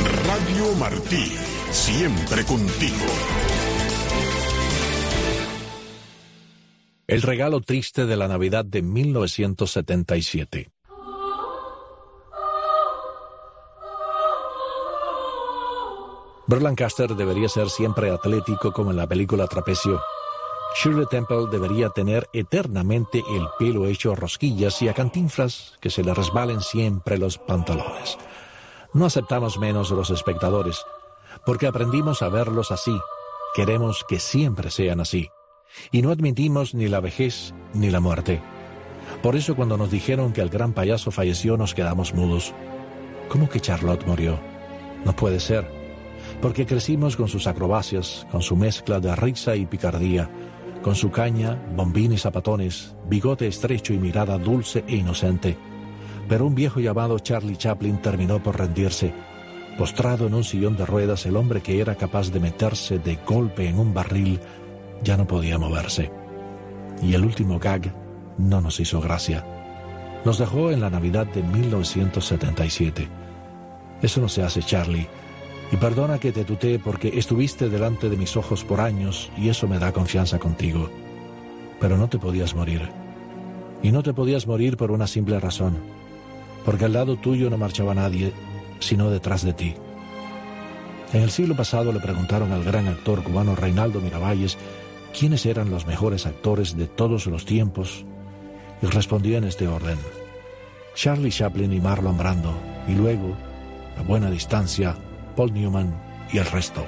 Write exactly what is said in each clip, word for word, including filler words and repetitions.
Radio Martí, siempre contigo. El regalo triste de la Navidad de mil novecientos setenta y siete. Burt Lancaster debería ser siempre atlético como en la película Trapecio. Shirley Temple debería tener eternamente el pelo hecho rosquillas y a Cantinflas que se le resbalen siempre los pantalones. No aceptamos menos los espectadores, porque aprendimos a verlos así. Queremos que siempre sean así. Y no admitimos ni la vejez ni la muerte. Por eso cuando nos dijeron que el gran payaso falleció nos quedamos mudos. ¿Cómo que Charlotte murió? No puede ser. Porque crecimos con sus acrobacias, con su mezcla de risa y picardía, con su caña, bombín y zapatones, bigote estrecho y mirada dulce e inocente. Pero un viejo llamado Charlie Chaplin terminó por rendirse. Postrado en un sillón de ruedas, el hombre que era capaz de meterse de golpe en un barril ya no podía moverse. Y el último gag no nos hizo gracia. Nos dejó en la Navidad de mil novecientos setenta y siete. Eso no se hace, Charlie. Y perdona que te tutee porque estuviste delante de mis ojos por años y eso me da confianza contigo. Pero no te podías morir. Y no te podías morir por una simple razón. Porque al lado tuyo no marchaba nadie, sino detrás de ti. En el siglo pasado le preguntaron al gran actor cubano Reinaldo Miravalles quiénes eran los mejores actores de todos los tiempos, y respondió en este orden: Charlie Chaplin y Marlon Brando, y luego, a buena distancia, Paul Newman y el resto.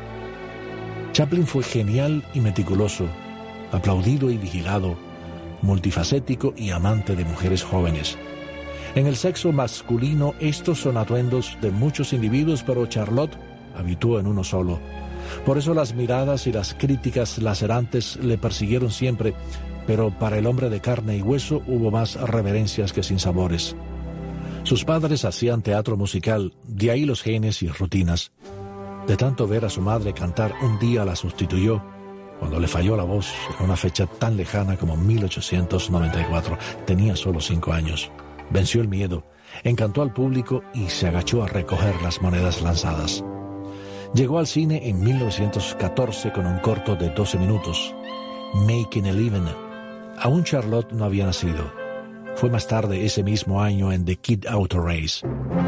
Chaplin fue genial y meticuloso, aplaudido y vigilado, multifacético y amante de mujeres jóvenes. En el sexo masculino estos son atuendos de muchos individuos, pero Charlotte habitó en uno solo. Por eso las miradas y las críticas lacerantes le persiguieron siempre, pero para el hombre de carne y hueso hubo más reverencias que sinsabores. Sus padres hacían teatro musical, de ahí los genes y rutinas. De tanto ver a su madre cantar, un día la sustituyó, cuando le falló la voz en una fecha tan lejana como mil ochocientos noventa y cuatro. Tenía solo cinco años. Venció el miedo, encantó al público y se agachó a recoger las monedas lanzadas. Llegó al cine en mil novecientos catorce con un corto de doce minutos, Making a Living. Aún Charlotte no había nacido. Fue más tarde ese mismo año en The Kid Auto Race.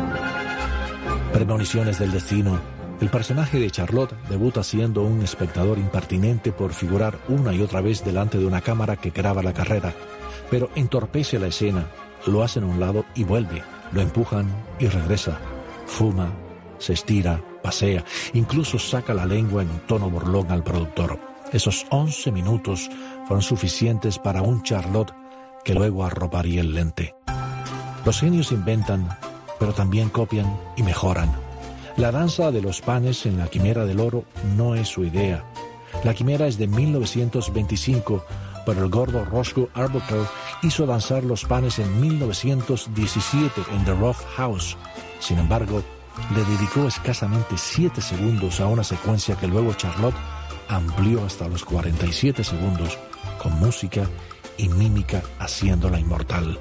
Premoniciones del destino. El personaje de Charlotte debuta siendo un espectador impertinente por figurar una y otra vez delante de una cámara que graba la carrera, pero entorpece la escena, lo hacen a un lado y vuelve, lo empujan y regresa, fuma, se estira, pasea, incluso saca la lengua en tono burlón al productor. Esos once minutos fueron suficientes para un Charlotte que luego arroparía el lente. Los genios inventan, pero también copian y mejoran. La danza de los panes en la Quimera del Oro no es su idea. La Quimera es de mil novecientos veinticinco, pero el gordo Roscoe Arbuckle hizo danzar los panes en mil novecientos diecisiete en The Rough House. Sin embargo, le dedicó escasamente siete segundos a una secuencia que luego Charlotte amplió hasta los cuarenta y siete segundos, con música y mímica haciéndola inmortal.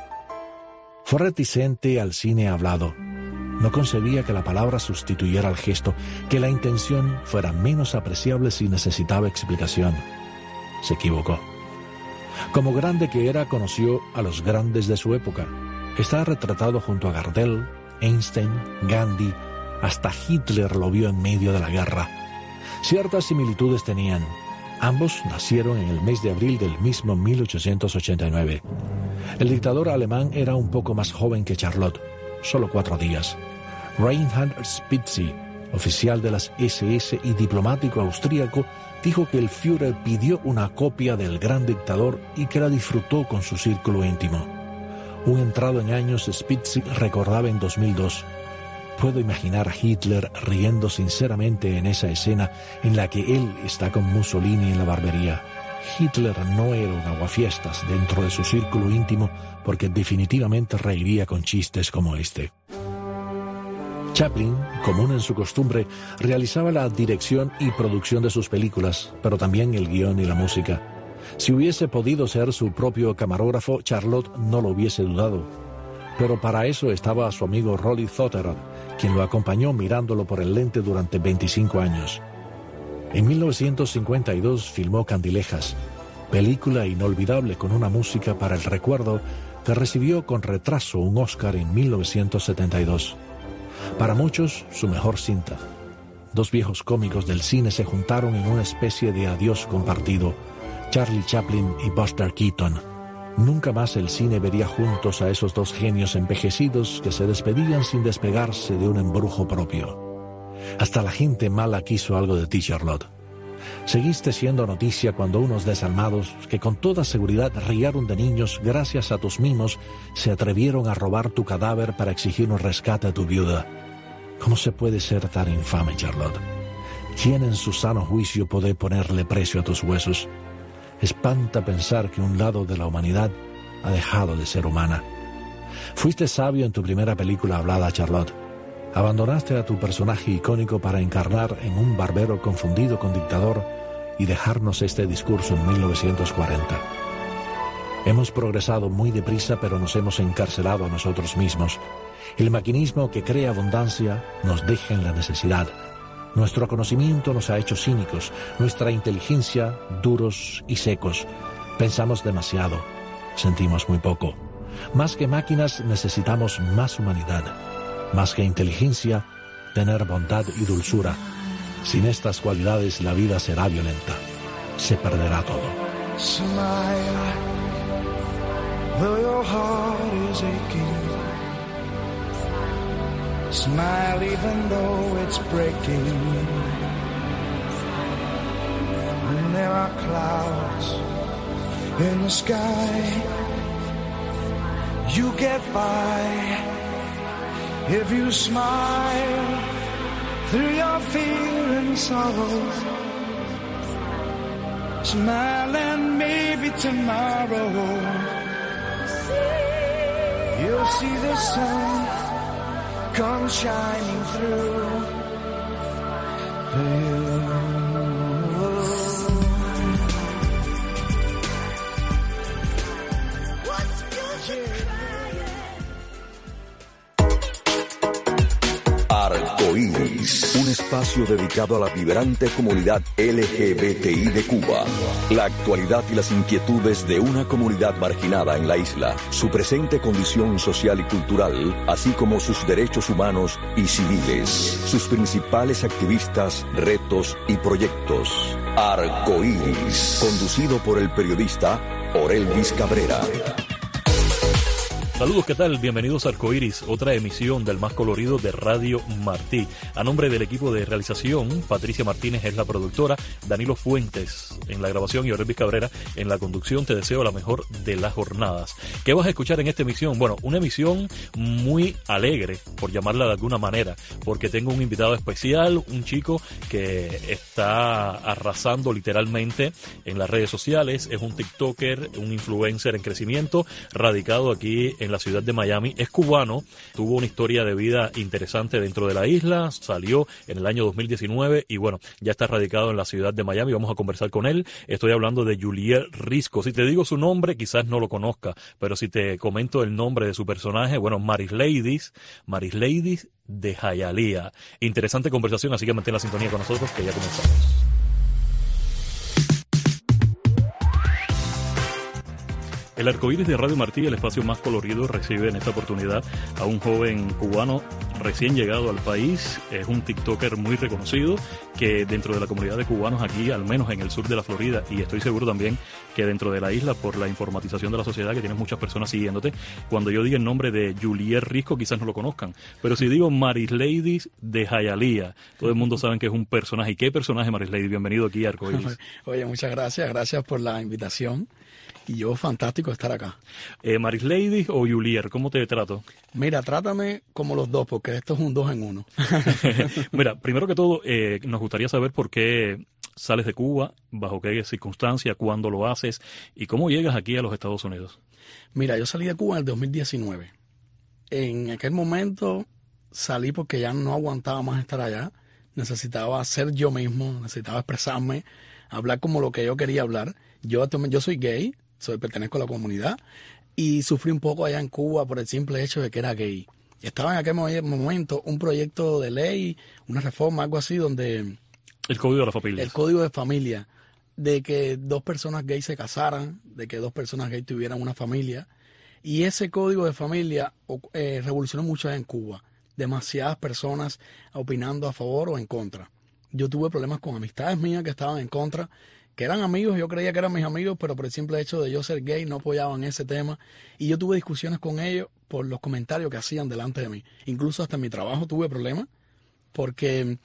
Fue reticente al cine hablado. No concebía que la palabra sustituyera al gesto, que la intención fuera menos apreciable si necesitaba explicación. Se equivocó. Como grande que era, conoció a los grandes de su época. Está retratado junto a Gardel, Einstein, Gandhi, hasta Hitler lo vio en medio de la guerra. Ciertas similitudes tenían. Ambos nacieron en el mes de abril del mismo mil ochocientos ochenta y nueve. El dictador alemán era un poco más joven que Charlotte, solo cuatro días. Reinhard Spitzy, oficial de las ese ese y diplomático austríaco, dijo que el Führer pidió una copia del gran dictador y que la disfrutó con su círculo íntimo. Un entrado en años, Spitzy recordaba en dos mil dos. Puedo imaginar a Hitler riendo sinceramente en esa escena en la que él está con Mussolini en la barbería. Hitler no era un aguafiestas dentro de su círculo íntimo porque definitivamente reiría con chistes como este. Chaplin, común en su costumbre, realizaba la dirección y producción de sus películas, pero también el guión y la música. Si hubiese podido ser su propio camarógrafo, Charlotte no lo hubiese dudado. Pero para eso estaba su amigo Rolly Thotter, quien lo acompañó mirándolo por el lente durante veinticinco años. En mil novecientos cincuenta y dos filmó Candilejas, película inolvidable con una música para el recuerdo que recibió con retraso un Oscar en mil novecientos setenta y dos. Para muchos, su mejor cinta. Dos viejos cómicos del cine se juntaron en una especie de adiós compartido, Charlie Chaplin y Buster Keaton. Nunca más el cine vería juntos a esos dos genios envejecidos que se despedían sin despegarse de un embrujo propio. Hasta la gente mala quiso algo de ti, Charlotte. Seguiste siendo noticia cuando unos desalmados, que con toda seguridad riaron de niños gracias a tus mimos, se atrevieron a robar tu cadáver para exigir un rescate a tu viuda. ¿Cómo se puede ser tan infame, Charlotte? ¿Quién en su sano juicio puede ponerle precio a tus huesos? Espanta pensar que un lado de la humanidad ha dejado de ser humana. Fuiste sabio en tu primera película hablada, Charlotte. Abandonaste a tu personaje icónico para encarnar en un barbero confundido con dictador y dejarnos este discurso en mil novecientos cuarenta. Hemos progresado muy deprisa, pero nos hemos encarcelado a nosotros mismos. El maquinismo que crea abundancia nos deja en la necesidad. Nuestro conocimiento nos ha hecho cínicos, nuestra inteligencia duros y secos. Pensamos demasiado, sentimos muy poco. Más que máquinas necesitamos más humanidad. Más que inteligencia, tener bondad y dulzura. Sin estas cualidades la vida será violenta. Se perderá todo. Smile, though your heart is aching. Smile even though it's breaking. When there are clouds in the sky, you get by. If you smile through your fear and sorrow, smile and maybe tomorrow you'll see the sun come shining through for you. Arcoíris, un espacio dedicado a la vibrante comunidad L G B T I de Cuba. La actualidad y las inquietudes de una comunidad marginada en la isla, su presente condición social y cultural, así como sus derechos humanos y civiles, sus principales activistas, retos y proyectos. Arcoíris, conducido por el periodista Orelvis Cabrera. Saludos, ¿qué tal? Bienvenidos a Arcoíris, otra emisión del más colorido de Radio Martí. A nombre del equipo de realización, Patricia Martínez es la productora, Danilo Fuentes en la grabación y Orelvis Cabrera en la conducción. Te deseo la mejor de las jornadas. ¿Qué vas a escuchar en esta emisión? Bueno, una emisión muy alegre, por llamarla de alguna manera, porque tengo un invitado especial, un chico que está arrasando literalmente en las redes sociales. Es un TikToker, un influencer en crecimiento, radicado aquí en en la ciudad de Miami. Es cubano, tuvo una historia de vida interesante dentro de la isla, salió en el año dos mil diecinueve y bueno, ya está radicado en la ciudad de Miami. Vamos a conversar con él. Estoy hablando de Yulier Risco. Si te digo su nombre, quizás no lo conozca, pero si te comento el nombre de su personaje, bueno, Marisleidis, Marisleidis de Hialeah. Interesante conversación, así que mantén la sintonía con nosotros, que ya comenzamos. El Arcoíris de Radio Martí, el espacio más colorido, recibe en esta oportunidad a un joven cubano recién llegado al país. Es un TikToker muy reconocido que dentro de la comunidad de cubanos aquí, al menos en el sur de la Florida, y estoy seguro también que dentro de la isla, por la informatización de la sociedad, que tienes muchas personas siguiéndote, cuando yo diga el nombre de Yulier Risco quizás no lo conozcan, pero si digo Marisleidis de Hialeah, todo el mundo sabe que es un personaje. ¿Y qué personaje, Marisleidis? Bienvenido aquí a Arcoíris. Oye, muchas gracias, gracias por la invitación. Y yo, fantástico estar acá. Eh, Marisleidis o Yulier, ¿cómo te trato? Mira, trátame como los dos, porque esto es un dos en uno. Mira, primero que todo, eh, nos gustaría saber por qué sales de Cuba, bajo qué circunstancia, cuándo lo haces y cómo llegas aquí a los Estados Unidos. Mira, yo salí de Cuba en el dos mil diecinueve. En aquel momento salí porque ya no aguantaba más estar allá. Necesitaba ser yo mismo, necesitaba expresarme, hablar como lo que yo quería hablar. Yo, yo soy gay. Soy, pertenezco a la comunidad y sufrí un poco allá en Cuba por el simple hecho de que era gay. estaba en aquel momento un proyecto de ley, una reforma, algo así, donde... El Código de la Familia. El Código de Familia, de que dos personas gays se casaran, de que dos personas gays tuvieran una familia. Y ese Código de Familia eh, revolucionó mucho en Cuba. Demasiadas personas opinando a favor o en contra. Yo tuve problemas con amistades mías que estaban en contra, que eran amigos, yo creía que eran mis amigos, pero por el simple hecho de yo ser gay no apoyaban ese tema. Y yo tuve discusiones con ellos por los comentarios que hacían delante de mí. Incluso hasta en mi trabajo tuve problemas, porque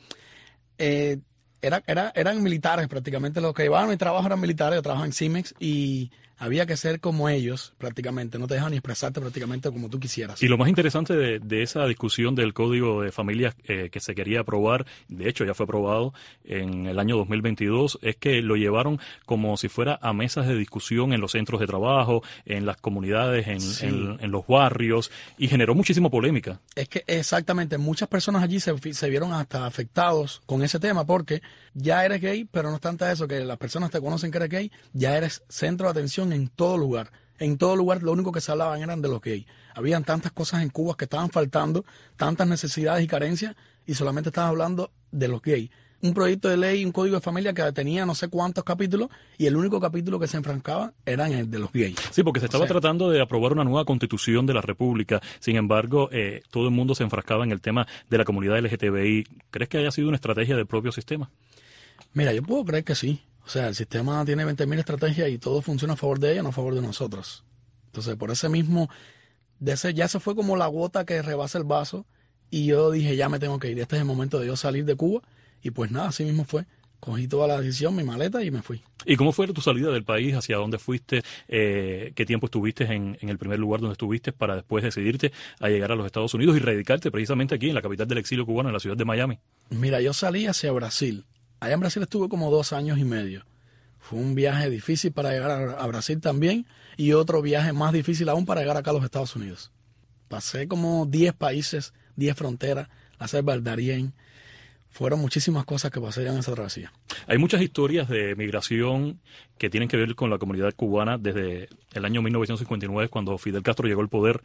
eh, era, era, eran militares prácticamente. Los que llevaban mi trabajo eran militares, yo trabajaba en Cimex y había que ser como ellos prácticamente, no te dejan ni expresarte prácticamente como tú quisieras. Y lo más interesante de, de esa discusión del Código de Familias eh, que se quería aprobar, de hecho ya fue aprobado en el año dos mil veintidós, es que lo llevaron como si fuera a mesas de discusión en los centros de trabajo, en las comunidades, en, sí. en, en los barrios, y generó muchísima polémica. Es que exactamente, muchas personas allí se, se vieron hasta afectados con ese tema, porque ya eres gay, pero no obstante eso, que las personas te conocen que eres gay, ya eres centro de atención en todo lugar. En todo lugar lo único que se hablaban eran de los gays. Habían tantas cosas en Cuba que estaban faltando, tantas necesidades y carencias, y solamente estaban hablando de los gays. Un proyecto de ley, un código de familia que tenía no sé cuántos capítulos, y el único capítulo que se enfrancaba era en el de los gays. Sí, porque se estaba o sea, tratando de aprobar una nueva constitución de la República. Sin embargo, eh, todo el mundo se enfrascaba en el tema de la comunidad L G T B I. ¿Crees que haya sido una estrategia del propio sistema? Mira, yo puedo creer que sí. O sea, el sistema tiene veinte mil estrategias y todo funciona a favor de ella, no a favor de nosotros. Entonces, por ese mismo, de ese, ya se fue como la gota que rebasa el vaso y yo dije, ya me tengo que ir. Este es el momento de yo salir de Cuba y pues nada, así mismo fue. Cogí toda la decisión, mi maleta y me fui. ¿Y cómo fue tu salida del país? ¿Hacia dónde fuiste? Eh, ¿Qué tiempo estuviste en, en el primer lugar donde estuviste para después decidirte a llegar a los Estados Unidos y radicarte precisamente aquí en la capital del exilio cubano, en la ciudad de Miami? Mira, yo salí hacia Brasil. Allá en Brasil estuve como dos años y medio. Fue un viaje difícil para llegar a, a Brasil también y otro viaje más difícil aún para llegar acá a los Estados Unidos. Pasé como diez países, diez fronteras, la selva del Darién. Fueron muchísimas cosas que pasé en esa travesía. Hay muchas historias de migración que tienen que ver con la comunidad cubana desde el año mil novecientos cincuenta y nueve, cuando Fidel Castro llegó al poder,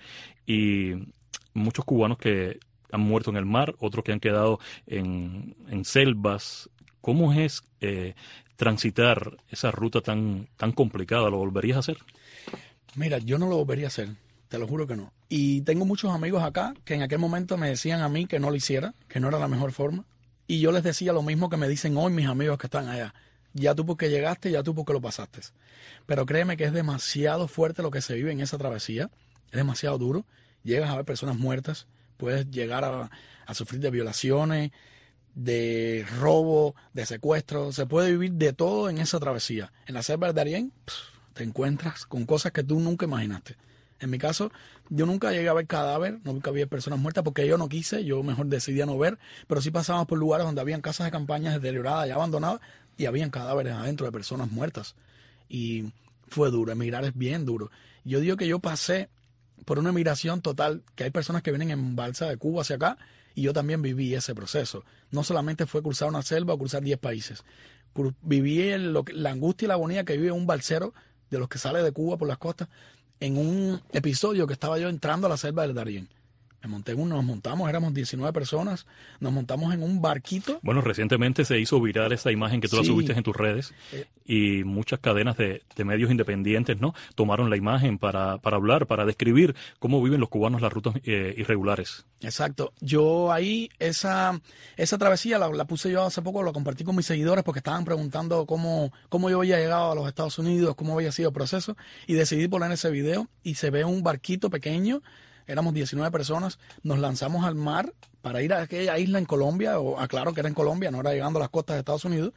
y muchos cubanos que han muerto en el mar, otros que han quedado en, en selvas. ¿Cómo es eh, transitar esa ruta tan, tan complicada? ¿Lo volverías a hacer? Mira, yo no lo volvería a hacer, te lo juro que no. Y tengo muchos amigos acá que en aquel momento me decían a mí que no lo hiciera, que no era la mejor forma. Y yo les decía lo mismo que me dicen hoy mis amigos que están allá. Ya tú porque llegaste, ya tú porque lo pasaste. Pero créeme que es demasiado fuerte lo que se vive en esa travesía. Es demasiado duro. Llegas a ver personas muertas, puedes llegar a, a sufrir de violaciones, de robo, de secuestro. Se puede vivir de todo en esa travesía. En la selva del Darién te encuentras con cosas que tú nunca imaginaste. En mi caso, yo nunca llegué a ver cadáver, nunca vi personas muertas porque yo no quise, yo mejor decidí no ver, pero sí pasábamos por lugares donde habían casas de campaña deterioradas y abandonadas y habían cadáveres adentro de personas muertas. Y fue duro, emigrar es bien duro. Yo digo que yo pasé por una emigración total, que hay personas que vienen en balsa de Cuba hacia acá, y yo también viví ese proceso. No solamente fue cruzar una selva o cruzar diez países. Viví el, lo, la angustia y la agonía que vive un balsero de los que sale de Cuba por las costas en un episodio que estaba yo entrando a la selva del Darién. Me monté en un, nos montamos, éramos diecinueve personas, nos montamos en un barquito. Bueno, recientemente se hizo viral esa imagen que tú sí. la subiste en tus redes eh, y muchas cadenas de, de medios independientes, ¿no? Tomaron la imagen para, para hablar, para describir cómo viven los cubanos las rutas eh, irregulares. Exacto. Yo ahí, esa, esa travesía la, la puse yo hace poco, la compartí con mis seguidores porque estaban preguntando cómo, cómo yo había llegado a los Estados Unidos, cómo había sido el proceso, y decidí poner ese video y se ve un barquito pequeño. Éramos diecinueve personas, nos lanzamos al mar para ir a aquella isla en Colombia, o aclaro que era en Colombia, no era llegando a las costas de Estados Unidos,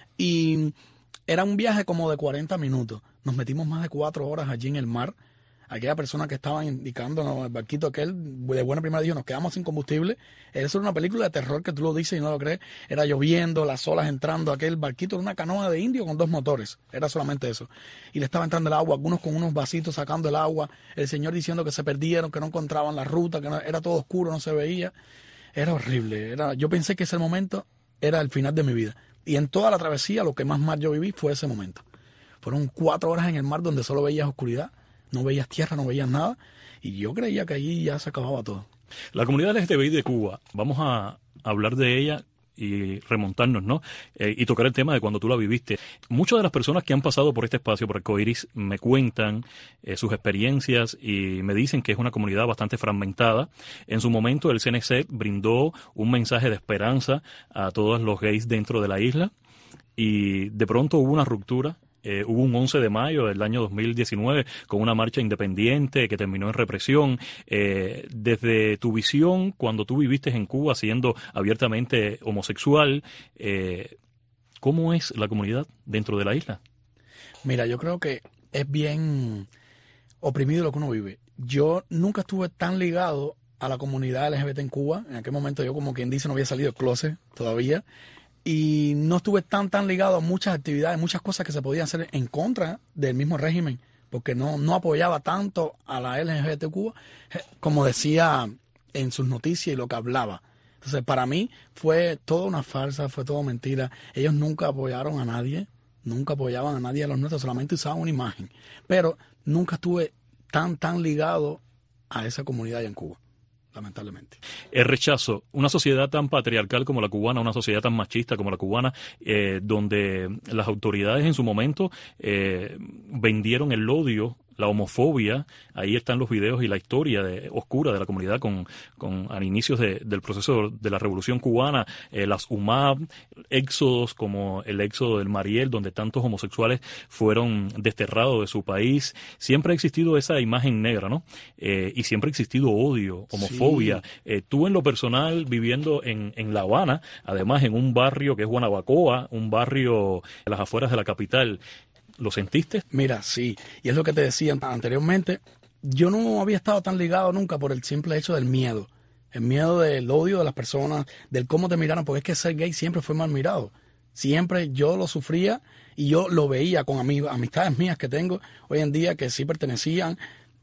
y era un viaje como de cuarenta minutos. Nos metimos más de cuatro horas allí en el mar. Aquella persona que estaba indicando el barquito aquel, de buena primera dijo, nos quedamos sin combustible. Eso era una película de terror que tú lo dices y no lo crees. Era lloviendo, las olas entrando, aquel barquito era una canoa de indio con dos motores. Era solamente eso. Y le estaba entrando el agua, algunos con unos vasitos sacando el agua. El señor diciendo que se perdieron, que no encontraban la ruta, que no, era todo oscuro, no se veía. Era horrible. Era, yo pensé que ese momento era el final de mi vida. Y en toda la travesía, lo que más mal yo viví fue ese momento. Fueron cuatro horas en el mar donde solo veías oscuridad. No veías tierra, no veías nada. Y yo creía que allí ya se acababa todo. La comunidad L G B T I de Cuba, vamos a hablar de ella y remontarnos, ¿no? Eh, y tocar el tema de cuando tú la viviste. Muchas de las personas que han pasado por este espacio, por Arcoiris, me cuentan eh, sus experiencias y me dicen que es una comunidad bastante fragmentada. En su momento el C N C brindó un mensaje de esperanza a todos los gays dentro de la isla y de pronto hubo una ruptura. Eh, hubo un once de mayo del año dos mil diecinueve con una marcha independiente que terminó en represión. Eh, desde tu visión, cuando tú viviste en Cuba siendo abiertamente homosexual, eh, ¿cómo es la comunidad dentro de la isla? Mira, yo creo que es bien oprimido lo que uno vive. Yo nunca estuve tan ligado a la comunidad L G B T en Cuba. En aquel momento yo, como quien dice, no había salido del closet todavía. Y no estuve tan tan ligado a muchas actividades, muchas cosas que se podían hacer en contra del mismo régimen, porque no, no apoyaba tanto a la L G B T Cuba como decía en sus noticias y lo que hablaba. Entonces, para mí fue toda una farsa, fue todo mentira. Ellos nunca apoyaron a nadie, nunca apoyaban a nadie a los nuestros, solamente usaban una imagen. Pero nunca estuve tan tan ligado a esa comunidad allá en Cuba, lamentablemente. El rechazo, una sociedad tan patriarcal como la cubana, una sociedad tan machista como la cubana, eh, donde las autoridades en su momento eh, vendieron el odio, la homofobia, ahí están los videos y la historia de, oscura de la comunidad con, con a inicios de, del proceso de la Revolución Cubana, eh, las U M A P, éxodos como el éxodo del Mariel, donde tantos homosexuales fueron desterrados de su país. Siempre ha existido esa imagen negra, ¿no? Eh, y siempre ha existido odio, homofobia. Sí. Eh, tú en lo personal, viviendo en, en La Habana, además en un barrio que es Guanabacoa, un barrio a las afueras de la capital, ¿lo sentiste? Mira, sí, y es lo que te decía anteriormente, yo no había estado tan ligado nunca por el simple hecho del miedo, el miedo del odio de las personas, del cómo te miraron, porque es que ser gay siempre fue mal mirado, siempre yo lo sufría y yo lo veía con amigos, amistades mías que tengo hoy en día que sí pertenecían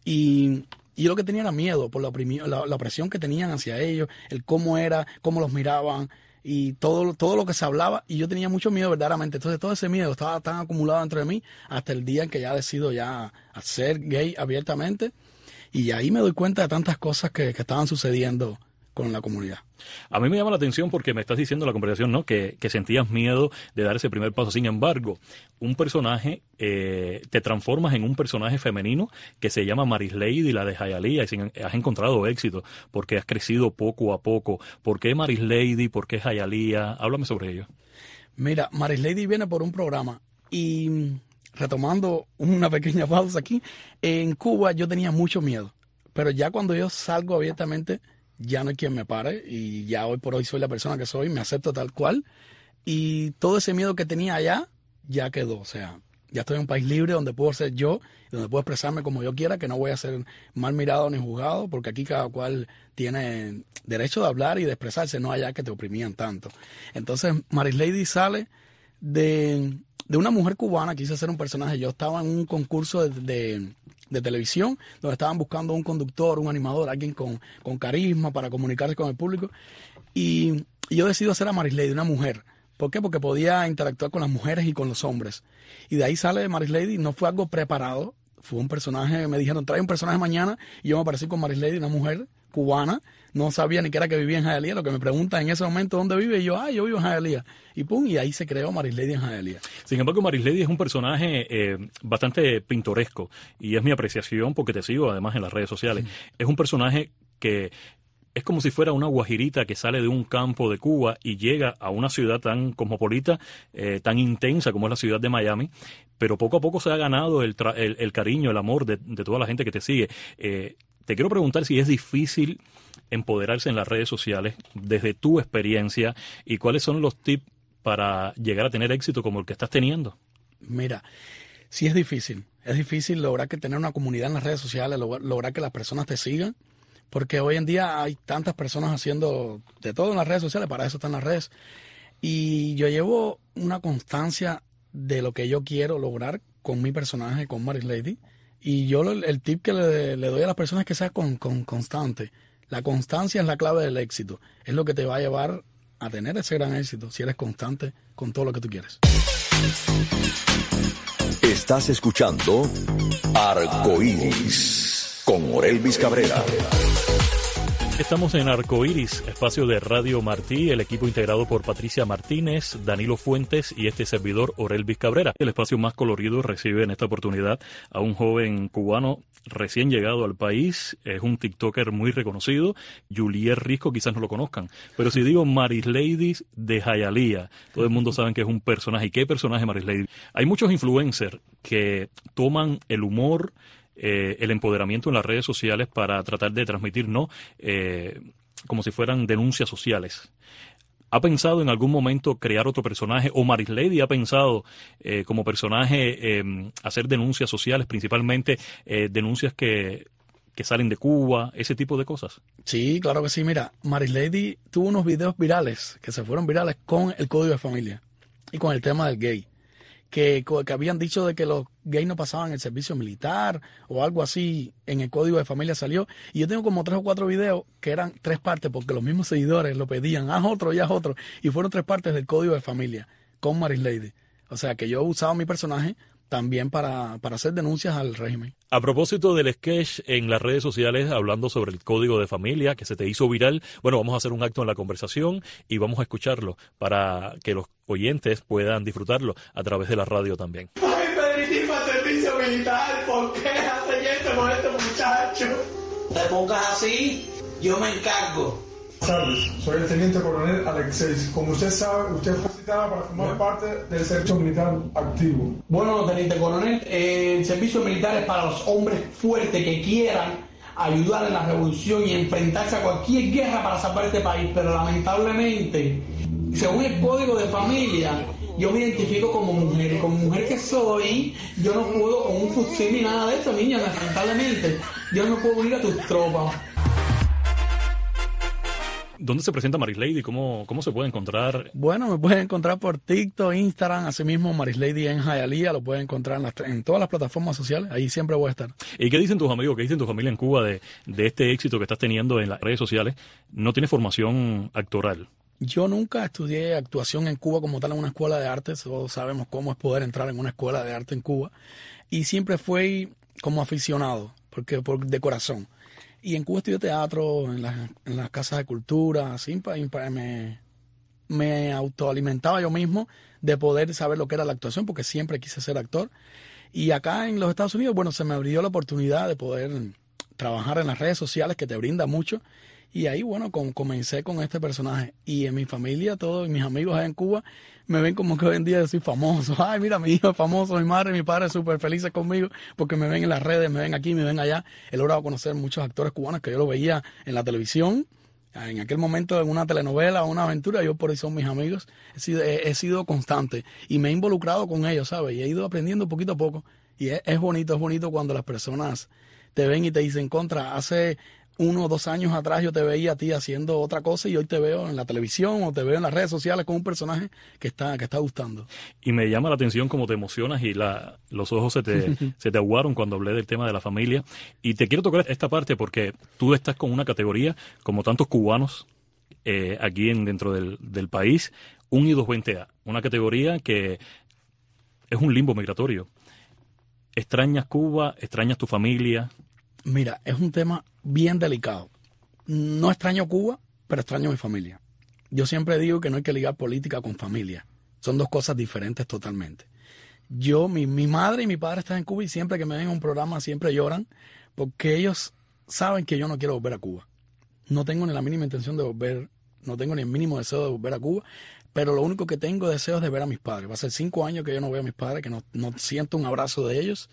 y, y yo lo que tenía era miedo por la, oprimi- la, la opresión que tenían hacia ellos, el cómo era, cómo los miraban, y todo, todo lo que se hablaba, y yo tenía mucho miedo verdaderamente. Entonces todo ese miedo estaba tan acumulado dentro de mí hasta el día en que ya decido ya ser gay abiertamente, y ahí me doy cuenta de tantas cosas que, que estaban sucediendo con la comunidad. A mí me llama la atención porque me estás diciendo en la conversación, ¿no? que, que sentías miedo de dar ese primer paso. Sin embargo, un personaje, eh, te transformas en un personaje femenino que se llama Marislady, la de Hialeah, y sin, has encontrado éxito porque has crecido poco a poco. ¿Por qué Marislady? ¿Por qué Hialeah? Háblame sobre ello. Mira, Marislady viene por un programa y retomando una pequeña pausa aquí, en Cuba yo tenía mucho miedo, pero ya cuando yo salgo abiertamente ya no hay quien me pare y ya hoy por hoy soy la persona que soy, me acepto tal cual y todo ese miedo que tenía allá ya quedó, o sea, ya estoy en un país libre donde puedo ser yo, donde puedo expresarme como yo quiera, que no voy a ser mal mirado ni juzgado, porque aquí cada cual tiene derecho de hablar y de expresarse, no allá que te oprimían tanto. Entonces Marislady sale de, de una mujer cubana, quise ser un personaje, yo estaba en un concurso de... de de televisión, donde estaban buscando un conductor, un animador, alguien con, con carisma para comunicarse con el público. Y, y yo decidí hacer a Marislady, una mujer. ¿Por qué? Porque podía interactuar con las mujeres y con los hombres. Y de ahí sale Marislady, no fue algo preparado, fue un personaje, me dijeron, trae un personaje mañana, y yo me aparecí con Marislady, una mujer cubana, no sabía ni que era que vivía en Hialeah, lo que me preguntan en ese momento dónde vive, y yo, ah, yo vivo en Hialeah, y pum, y ahí se creó Marislady en Hialeah. Sin embargo, Marislady es un personaje eh, bastante pintoresco, y es mi apreciación porque te sigo además en las redes sociales. Sí. Es un personaje que es como si fuera una guajirita que sale de un campo de Cuba y llega a una ciudad tan cosmopolita, eh, tan intensa como es la ciudad de Miami, pero poco a poco se ha ganado el, tra- el, el cariño, el amor de, de toda la gente que te sigue. Eh, te quiero preguntar si es difícil empoderarse en las redes sociales desde tu experiencia y cuáles son los tips para llegar a tener éxito como el que estás teniendo. Mira, sí es difícil. Es difícil lograr que tener una comunidad en las redes sociales, lograr, lograr que las personas te sigan, porque hoy en día hay tantas personas haciendo de todo en las redes sociales, para eso están las redes. Y yo llevo una constancia de lo que yo quiero lograr con mi personaje, con Marislady. Y yo el tip que le, le doy a las personas es que sea con, con constante. La constancia es la clave del éxito. Es lo que te va a llevar a tener ese gran éxito, si eres constante con todo lo que tú quieres. Estás escuchando Arcoíris con Orelvis Cabrera. Estamos en Arcoiris, espacio de Radio Martí, el equipo integrado por Patricia Martínez, Danilo Fuentes y este servidor Orelvis Cabrera. El espacio más colorido recibe en esta oportunidad a un joven cubano recién llegado al país, es un tiktoker muy reconocido, Julier Risco, quizás no lo conozcan, pero si digo Marislady de Hialeah, todo el mundo sabe que es un personaje. ¿Y qué personaje Marislady? Hay muchos influencers que toman el humor, Eh, el empoderamiento en las redes sociales para tratar de transmitir, ¿no? Eh, como si fueran denuncias sociales. ¿Ha pensado en algún momento crear otro personaje? ¿O Marislady ha pensado eh, como personaje eh, hacer denuncias sociales, principalmente eh, denuncias que, que salen de Cuba, ese tipo de cosas? Sí, claro que sí. Mira, Marislady tuvo unos videos virales, que se fueron virales con el código de familia y con el tema del gay. Que, que habían dicho de que los gays no pasaban el servicio militar o algo así, en el código de familia salió. Y yo tengo como tres o cuatro videos que eran tres partes porque los mismos seguidores lo pedían, haz otro y haz otro. Y fueron tres partes del código de familia con Marislady. O sea que yo he usado mi personaje también para, para hacer denuncias al régimen. A propósito del sketch en las redes sociales hablando sobre el código de familia que se te hizo viral, bueno, vamos a hacer un acto en la conversación y vamos a escucharlo para que los oyentes puedan disfrutarlo a través de la radio también. Ay, Pedrito, para servicio militar, ¿por qué hacen esto con este muchacho? Te pongas así, yo me encargo. Buenas tardes, soy el teniente coronel Alexei. Como usted sabe, usted fue citada para formar parte del servicio militar activo. Bueno, teniente coronel, eh, el servicio militar es para los hombres fuertes que quieran ayudar en la revolución y enfrentarse a cualquier guerra para salvar este país, pero lamentablemente, según el código de familia, yo me identifico como mujer, y como mujer que soy, yo no puedo con un fusil ni nada de eso, niña, lamentablemente, yo no puedo unir a tus tropas. ¿Dónde se presenta Marislady? ¿Cómo, ¿Cómo se puede encontrar? Bueno, me pueden encontrar por TikTok, Instagram, asimismo Marislady en Hialeah, lo pueden encontrar en, las, en todas las plataformas sociales, ahí siempre voy a estar. ¿Y qué dicen tus amigos, qué dicen tu familia en Cuba de, de este éxito que estás teniendo en las redes sociales? ¿No tienes formación actoral? Yo nunca estudié actuación en Cuba como tal en una escuela de arte, todos sabemos cómo es poder entrar en una escuela de arte en Cuba, y siempre fui como aficionado, porque por, de corazón. Y en Cuba estudié teatro, en, la, en las casas de cultura, así, me, me autoalimentaba yo mismo de poder saber lo que era la actuación, porque siempre quise ser actor. Y acá en los Estados Unidos, bueno, se me abrió la oportunidad de poder trabajar en las redes sociales, que te brinda mucho. Y ahí, bueno, com- comencé con este personaje. Y en mi familia, todos mis amigos allá en Cuba, me ven como que hoy en día yo soy famoso. Ay, mira, mi hijo es famoso, mi madre y mi padre súper felices conmigo, porque me ven en las redes, me ven aquí, me ven allá. He logrado conocer muchos actores cubanos que yo lo veía en la televisión, en aquel momento en una telenovela o una aventura, yo por ahí son mis amigos. He sido, he, he sido constante y me he involucrado con ellos, ¿sabes? Y he ido aprendiendo poquito a poco. Y es, es bonito, es bonito cuando las personas te ven y te dicen, contra, hace uno o dos años atrás yo te veía a ti haciendo otra cosa y hoy te veo en la televisión o te veo en las redes sociales con un personaje que está, que está gustando. Y me llama la atención cómo te emocionas y la, los ojos se te, se te aguaron cuando hablé del tema de la familia. Y te quiero tocar esta parte porque tú estás con una categoría, como tantos cubanos eh, aquí en, dentro del, del país, un I dos veinte A, una categoría que es un limbo migratorio. ¿Extrañas Cuba? ¿Extrañas tu familia? Mira, es un tema bien delicado. No extraño Cuba, pero extraño mi familia. Yo siempre digo que no hay que ligar política con familia. Son dos cosas diferentes totalmente. Yo, mi, mi madre y mi padre están en Cuba y siempre que me ven en un programa siempre lloran porque ellos saben que yo no quiero volver a Cuba. No tengo ni la mínima intención de volver, no tengo ni el mínimo deseo de volver a Cuba, pero lo único que tengo deseo es de ver a mis padres. Va a ser cinco años que yo no veo a mis padres, que no, no siento un abrazo de ellos.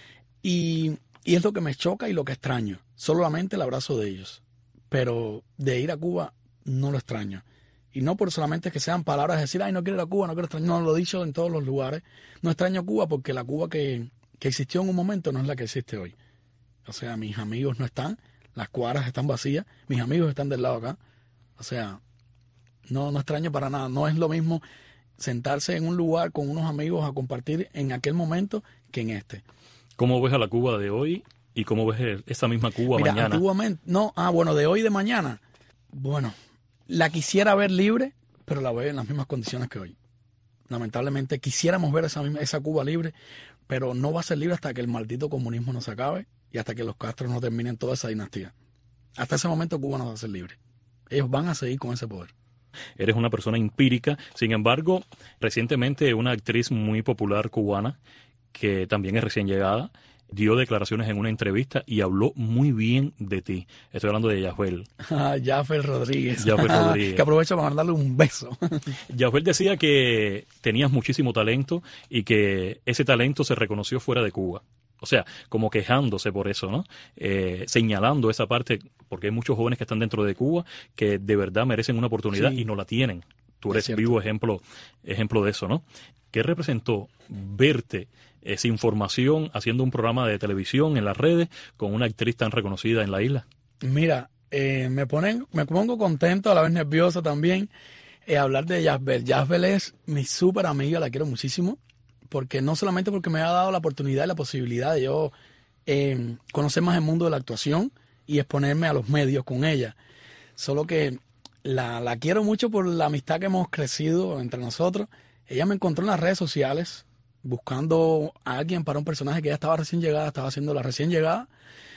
Y... Y es lo que me choca y lo que extraño. Solamente el abrazo de ellos. Pero de ir a Cuba no lo extraño. Y no por solamente que sean palabras de decir, ay, no quiero ir a Cuba, no quiero extrañar. No, lo he dicho en todos los lugares. No extraño Cuba porque la Cuba que, que existió en un momento no es la que existe hoy. O sea, mis amigos no están, las cuadras están vacías, mis amigos están del lado acá. O sea, no, no extraño para nada. No es lo mismo sentarse en un lugar con unos amigos a compartir en aquel momento que en este. ¿Cómo ves a la Cuba de hoy y cómo ves esa misma Cuba Mira, mañana? Antiguamente, no, ah, bueno, de hoy y de mañana. Bueno, la quisiera ver libre, pero la veo en las mismas condiciones que hoy. Lamentablemente quisiéramos ver esa misma, esa Cuba libre, pero no va a ser libre hasta que el maldito comunismo no se acabe y hasta que los Castros no terminen toda esa dinastía. hasta ese momento Cuba no va a ser libre. Ellos van a seguir con ese poder. Eres una persona empírica. Sin embargo, recientemente una actriz muy popular cubana, que también es recién llegada, dio declaraciones en una entrevista y habló muy bien de ti. Estoy hablando de Yafel. Yafel Rodríguez. Yafel Rodríguez. Que aprovecho para mandarle un beso. Yafel decía que tenías muchísimo talento y que ese talento se reconoció fuera de Cuba. O sea, como quejándose por eso, ¿no? Eh, señalando esa parte, porque hay muchos jóvenes que están dentro de Cuba que de verdad merecen una oportunidad sí. y no la tienen. Tú eres vivo ejemplo, ejemplo de eso, ¿no? ¿Qué representó verte esa información haciendo un programa de televisión en las redes con una actriz tan reconocida en la isla? Mira, eh, me ponen, me pongo contento, a la vez nervioso también, eh, hablar de Yasbel. Yasbel es mi súper amiga, la quiero muchísimo, porque no solamente porque me ha dado la oportunidad y la posibilidad de yo eh, conocer más el mundo de la actuación y exponerme a los medios con ella, solo que la, la quiero mucho por la amistad que hemos crecido entre nosotros. Ella me encontró en las redes sociales buscando a alguien para un personaje que ella estaba recién llegada, estaba haciendo la recién llegada,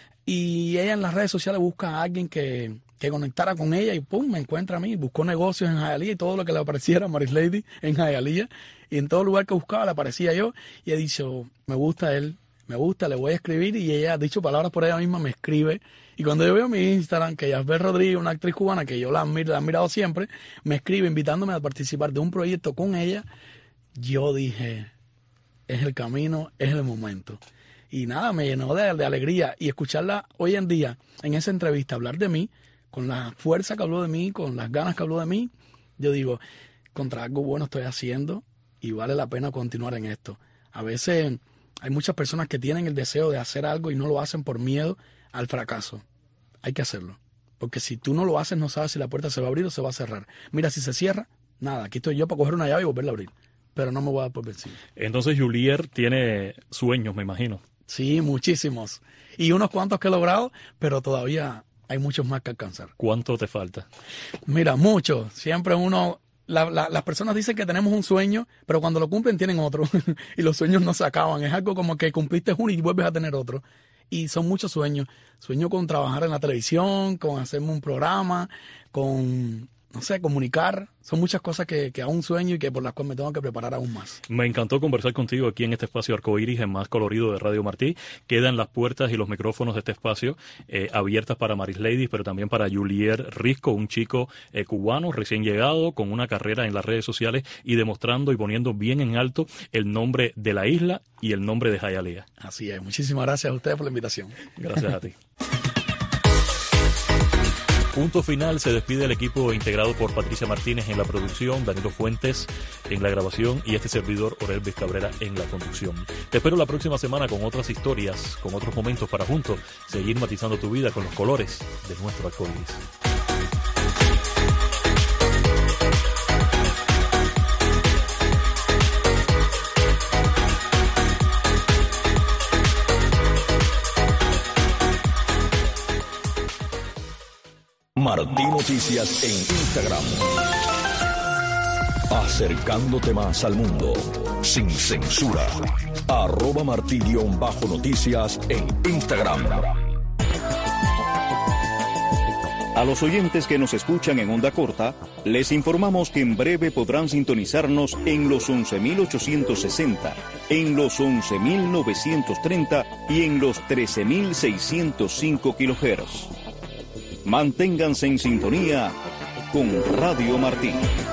y ella en las redes sociales busca a alguien que, que conectara con ella y pum, me encuentra a mí. Buscó negocios en Hialeah y todo lo que le apareciera a Maris Lady en Hialeah, y en todo lugar que buscaba le aparecía yo, y he dicho, me gusta él, me gusta, le voy a escribir, y ella ha dicho palabras por ella misma, me escribe, y cuando yo veo mi Instagram, que Yasbel Rodríguez, una actriz cubana que yo la, admiro, la he admirado siempre, me escribe invitándome a participar de un proyecto con ella, yo dije, es el camino, es el momento. Y nada, me llenó de, de alegría. Y escucharla hoy en día, en esa entrevista, hablar de mí, con la fuerza que habló de mí, con las ganas que habló de mí, yo digo, contra algo bueno estoy haciendo y vale la pena continuar en esto. A veces hay muchas personas que tienen el deseo de hacer algo y no lo hacen por miedo al fracaso. Hay que hacerlo. Porque si tú no lo haces, no sabes si la puerta se va a abrir o se va a cerrar. Mira, si se cierra, nada, aquí estoy yo para coger una llave y volverla a abrir. Pero no me voy a dar por vencido. Entonces Julier tiene sueños, me imagino. Sí, muchísimos. Y unos cuantos que he logrado, pero todavía hay muchos más que alcanzar. ¿Cuánto te falta? Mira, mucho. Siempre uno... La, la, las personas dicen que tenemos un sueño, pero cuando lo cumplen tienen otro. Y los sueños no se acaban. Es algo como que cumpliste uno y vuelves a tener otro. Y son muchos sueños. Sueño con trabajar en la televisión, con hacerme un programa, con... no sé, comunicar. Son muchas cosas que, que aún sueño y que por las cuales me tengo que preparar aún más. Me encantó conversar contigo aquí en este espacio Arcoiris, el más colorido de Radio Martí. Quedan las puertas y los micrófonos de este espacio eh, abiertas para Maris Lady, pero también para Julier Risco, un chico eh, cubano recién llegado, con una carrera en las redes sociales y demostrando y poniendo bien en alto el nombre de la isla y el nombre de Hialeah. Así es. Muchísimas gracias a ustedes por la invitación. Gracias a ti. Punto final, se despide el equipo integrado por Patricia Martínez en la producción, Danilo Fuentes en la grabación y este servidor Orelvis Cabrera en la conducción. Te espero la próxima semana con otras historias, con otros momentos para juntos seguir matizando tu vida con los colores de nuestro arcoíris. Martí Noticias en Instagram. Acercándote más al mundo, sin censura. Arroba Martí-Noticias en Instagram. A los oyentes que nos escuchan en onda corta, les informamos que en breve podrán sintonizarnos en los once mil ochocientos sesenta, en los once mil novecientos treinta y en los trece mil seiscientos cinco kilohertz. Manténganse en sintonía con Radio Martí.